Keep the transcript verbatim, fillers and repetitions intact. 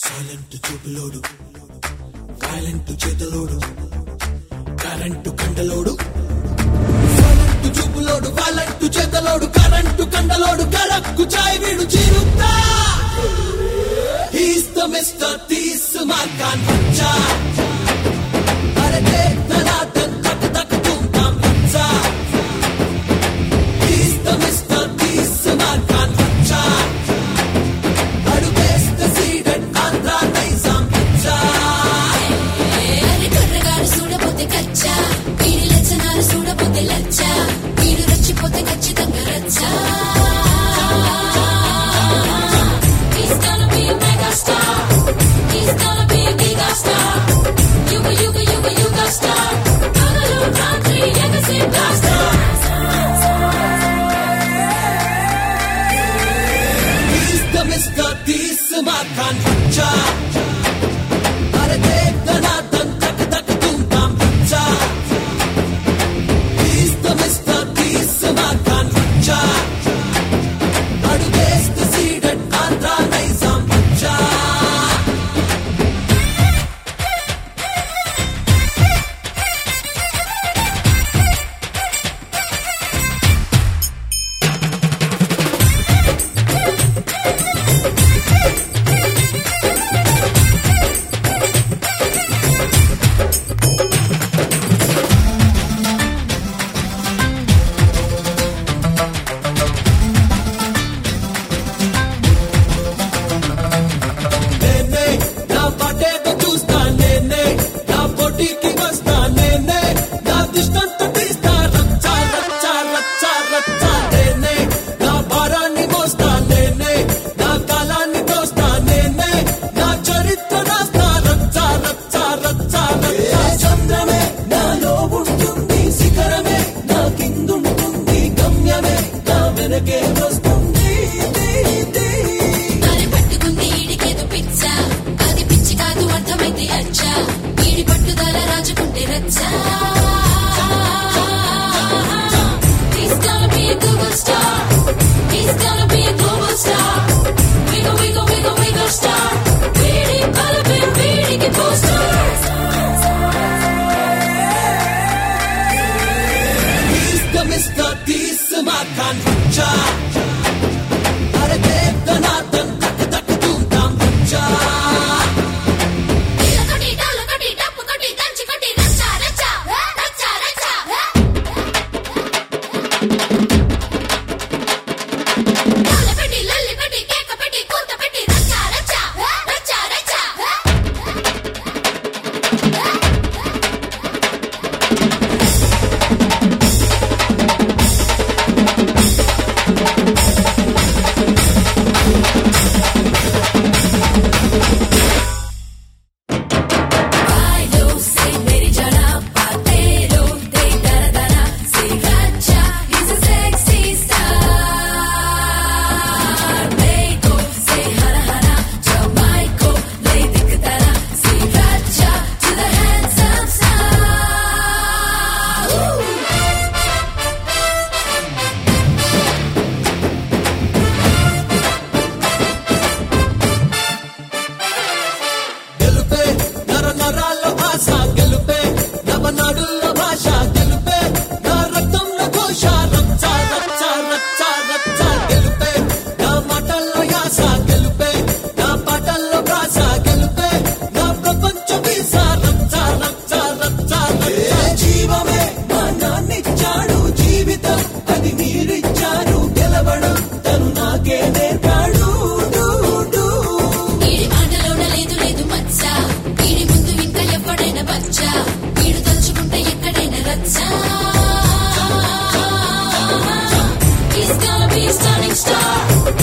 Silent చూపులోడు, violent చేతలోడు, current కండలోడు. సైలెంట్ చూపులోడు, వైలెంట్ చేతలోడు, కరెంటు కండలోడు, కరక్కు చాయ్ వీడు చిరుతా. He's the Mister తీస్ మార్కాన్ వచ్చా. అరే దేఖనా దన్ తక్ తక్ తుమ్ తామ్ వచ్చా. He's the Mister తీస్ మార్కాన్ వచ్చా. అడుగేస్తే సీడెడ్ ఆంధ్రా నైజాం వచ్చా. అరే కుర్రగాడు చూడపోతే కచ్చా, వీడి లచ్చనాలు చూడపోతే లచ్చా, వీడు రచ్చిపోతే ఖచ్చితంగా రచ్చా. He's gonna be a mega star. He's gonna be a giga star. Yuga yuga yuga yuga star. Pagalu rantri ఎగసి blaster. He's the Mister తీస్ మార్కాన్ వచ్చా. అరే దేఖనా దన్ తక్ తక్ తుమ్ తామ్ వచ్చా. He's the Mister తీస్ మార్కాన్ వచ్చా. అడుగేస్తే సీడెడ్ ఆంధ్రా నైజాం వచ్చా. నేనే నా పాటేదో చూస్తా, నేనే నా పోటీకి వస్తా, నేనే నా దిష్టంతో తీస్తా. రచ్చా రచ్చా రచ్చా రచ్చా నేనే నా భారాన్ని మోస్తా, నేనే నా కాలాన్ని తోస్తా, నేనే నా చరిత్ర రాస్తా. రచ్చా రచ్చా రచ్చా రచ్చా. చంద్రమే నాలో ఉంటుంది, శిఖరమే నా కిందుంటుంది, గమ్యమే నా వెనకే వస్తుంది. అరే పట్టుకుంది ఈడికేదో పిచ్చ, అది పిచ్చి కాదు అర్థమైతే అచ్చా, ఈడి పట్టుదల రాజుకుంటే రచ్చా. He's gonna be a Google star. He's gonna be a global star. Wiggle wiggle wiggle wiggle star. వీడి బలపే వీడికి పోస్టర్. He's the Mister తీస్ మార్కాన్ వచ్చా. అరే దేఖనా దన్ తక్ తక్ తుమ్ తామ్ వచ్చా. ఇలకొటి డోలకొటి డప్పుకొటి దంచుకొటి రచ్చా రచ్చా రచ్చా రచ్చా. డోలపెట్టి లల్లిపెట్టి కేకపెట్టి కూతపెట్టి రచ్చా రచ్చా రచ్చా రచ్చా. Bailo, say meri jana, patero, de daradana, say racha, he's a sexy star. Meiko, say hana hana, Jamaico, lay diktara, say racha to the handsome star. Woo! గెలుపే నర నరాల్లో ఆశ, గెలుపే నవనాడుల్లో భాష, గెలుపే నా రక్తంలో ఘోష. రచ్చా రచ్చా రచ్చా రచ్చా గెలుపే నా మాటల్లో యాస, గెలుపే నా పాటల్లో ప్రాస, గెలుపే నా ప్రపంచ వీస. రచ్చా రచ్చా రచ్చా రచ్చా. జీవమే మా నాన్నిచ్చాడు, జీవితం అది మీరిచ్చారు, గెలవడం తను నాకే నేర్పాడు. Do, do. ఈడి మాటలోన లేదు లేదు మచ్చ, ఈడి ముందు ఇంకా ఎప్పుడైనా బచ్చా, ఈడు తలుచుకుంటే ఎక్కడైనా రచ్చా. He's gonna be a stunning star.